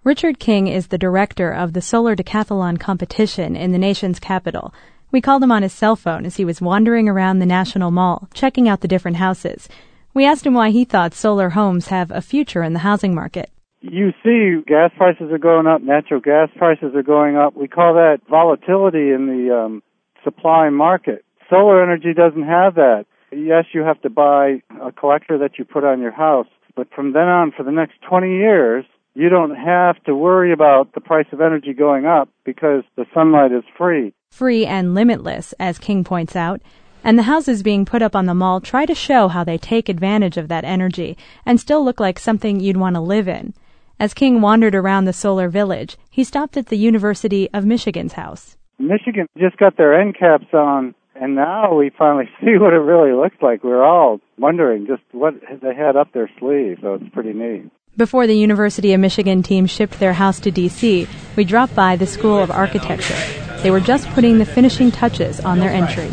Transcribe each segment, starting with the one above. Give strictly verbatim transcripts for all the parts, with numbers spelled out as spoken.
Richard King is the director of the Solar Decathlon competition in the nation's capital. We called him on his cell phone as he was wandering around the National Mall, checking out the different houses. We asked him why he thought solar homes have a future in the housing market. You see gas prices are going up, natural gas prices are going up. We call that volatility in the um, supply market. Solar energy doesn't have that. Yes, you have to buy a collector that you put on your house, but from then on, for the next twenty years, you don't have to worry about the price of energy going up because the sunlight is free. Free and limitless, as King points out. And the houses being put up on the mall try to show how they take advantage of that energy and still look like something you'd want to live in. As King wandered around the solar village, he stopped at the University of Michigan's house. Michigan just got their end caps on, and now we finally see what it really looks like. We're all wondering just what they had up their sleeve, so it's pretty neat. Before the University of Michigan team shipped their house to D C, we dropped by the School of Architecture. They were just putting the finishing touches on their entry.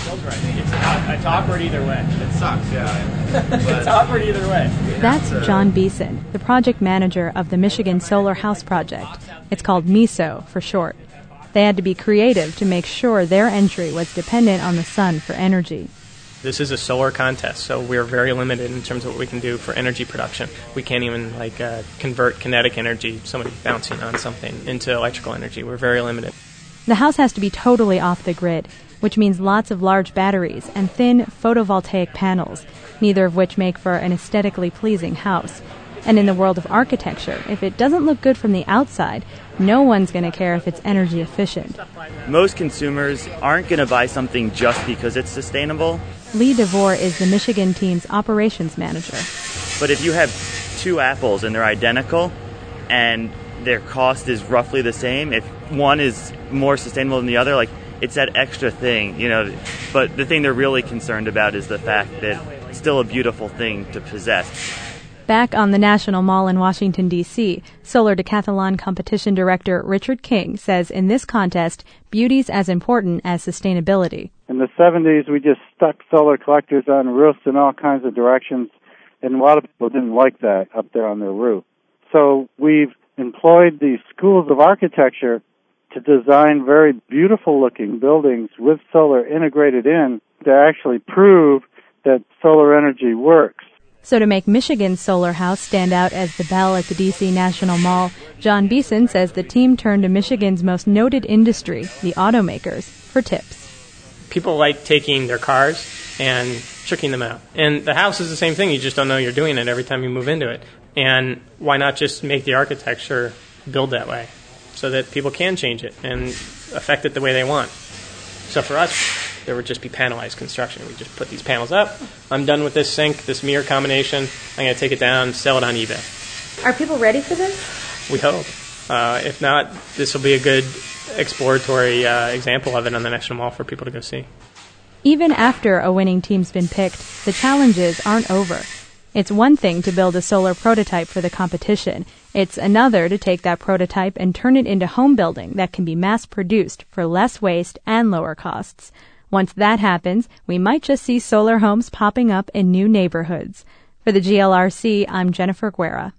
It's awkward either way. It sucks, yeah. It's awkward either way. That's John Beeson, the project manager of the Michigan Solar House Project. It's called MISO for short. They had to be creative to make sure their entry was dependent on the sun for energy. This is a solar contest, so we're very limited in terms of what we can do for energy production. We can't even like uh, convert kinetic energy, somebody bouncing on something, into electrical energy. We're very limited. The house has to be totally off the grid, which means lots of large batteries and thin photovoltaic panels, neither of which make for an aesthetically pleasing house. And in the world of architecture, if it doesn't look good from the outside, no one's going to care if it's energy efficient. Most consumers aren't going to buy something just because it's sustainable. Lee DeVore is the Michigan team's operations manager. But if you have two apples and they're identical and their cost is roughly the same, if one is more sustainable than the other, like it's that extra thing, you know. But the thing they're really concerned about is the fact that it's still a beautiful thing to possess. Back on the National Mall in Washington, D C, Solar Decathlon competition director Richard King says in this contest, beauty's as important as sustainability. In the seventies, we just stuck solar collectors on roofs in all kinds of directions, and a lot of people didn't like that up there on their roof. So we've employed the schools of architecture to design very beautiful-looking buildings with solar integrated in to actually prove that solar energy works. So to make Michigan's solar house stand out as the belle at the D C National Mall, John Beeson says the team turned to Michigan's most noted industry, the automakers, for tips. People like taking their cars and tricking them out. And the house is the same thing. You just don't know you're doing it every time you move into it. And why not just make the architecture build that way so that people can change it and affect it the way they want? So for us, there would just be panelized construction. We just put these panels up. I'm done with this sink, this mirror combination. I'm going to take it down, sell it on eBay. Are people ready for this? We hope. Uh, if not, this will be a good exploratory uh, example of it on the National Mall for people to go see. Even after a winning team's been picked, the challenges aren't over. It's one thing to build a solar prototype for the competition. It's another to take that prototype and turn it into home building that can be mass-produced for less waste and lower costs. Once that happens, we might just see solar homes popping up in new neighborhoods. For the G L R C, I'm Jennifer Guerra.